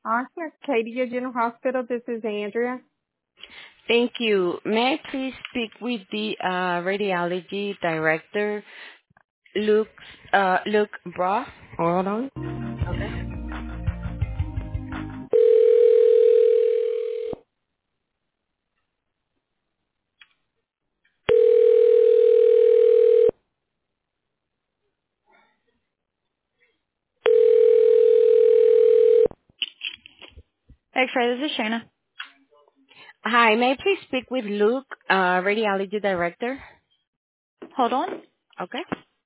Here, Acadia General Hospital. This is Andrea. Thank you. May I please speak with the radiology director, Luke Luke Bra? Hold on. Okay. X-ray, this is Shana. Hi, may I please speak with Luke, radiology director? Hold on. Okay.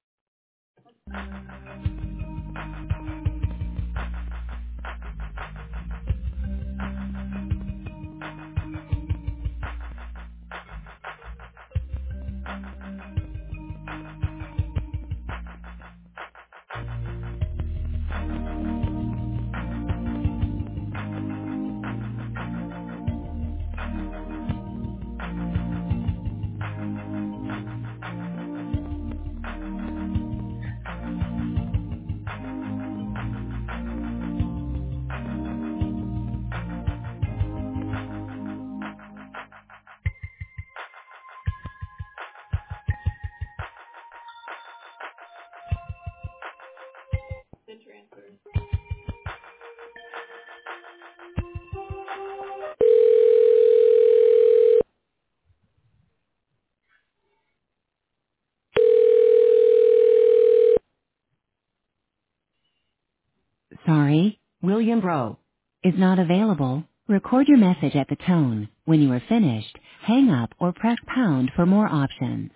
Sorry, William Bro is not available. Record your message at the tone. When you are finished, hang up or press pound for more options.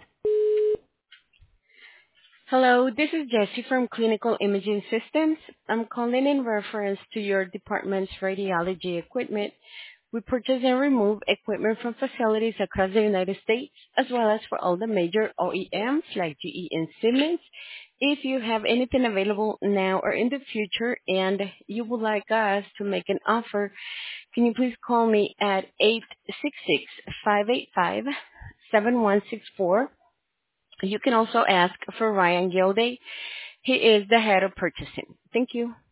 Hello, this is Jessie from Clinical Imaging Systems. I'm calling in reference to your department's radiology equipment. We purchase and remove equipment from facilities across the United States, as well as for all the major OEMs like GE and Siemens. If you have anything available now or in the future and you would like us to make an offer, can you please call me at 866-585-7164. You can also ask for Ryan Gilday. He is the head of purchasing. Thank you.